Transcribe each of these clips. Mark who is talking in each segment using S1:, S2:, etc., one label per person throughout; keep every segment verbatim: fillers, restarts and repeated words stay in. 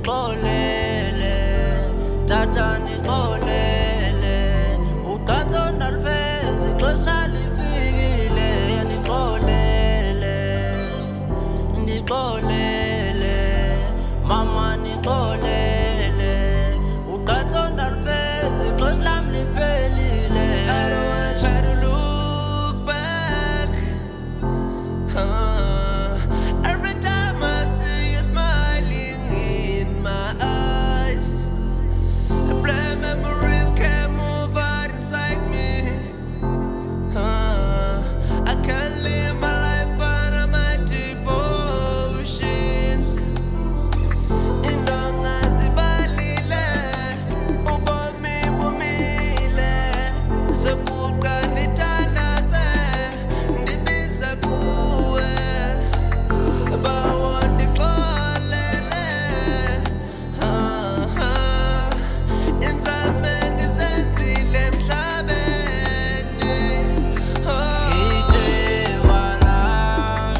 S1: ndixolele tata ndixolele uqatso ndalufeza ixesha lifikile ndixolele ndixolele mama ndixolele uqatso ndalufeza ixesha lam liphelile.
S2: I don't wanna try to look back. Uh, every time I see you smiling in my eyes, black memories can move out inside me. Uh, I can't live my life under my devotions. Indonga zibalile, ubomi bumile, sokuqa ndithandaze, ndibize kuwe, bawo ndixolele. Ah, ah, inzame ndizenzile emhlabeni. Oh.
S1: Ithemba lam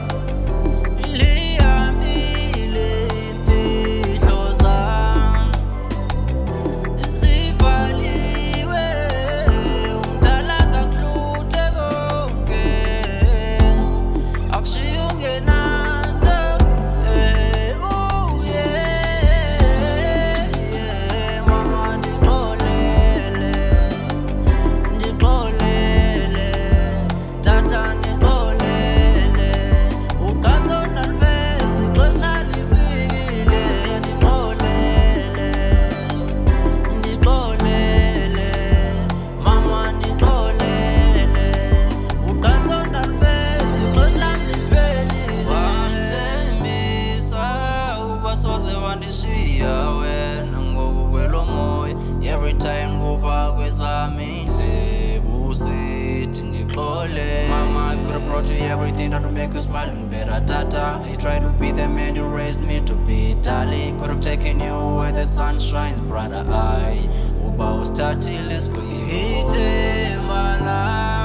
S1: lihambile, iimfihlo zam zivaliwe, umdala kakuhluthe konke, akushiyi ungenanto. Eh, oh yeah, yeah, mama ndixolele ndixolele tata ndixolele uqatso ndalufeza ixesha lifikile ndixolele ndixolele mama ndixolele uqatso ndalufeza ixesha lam liphelile. Wamthembisa uba soze wandishiya wena ngoku kwelo moya, every time kuva kwezam iindlebe usithi ndixolele. Mama, I could have brought you everything that would make you smile better tata. I tried to be the man you raised me to be, darling. Could have taken you where the sun shines brighter. I uba ustathile isiqhelo. Ithemba lam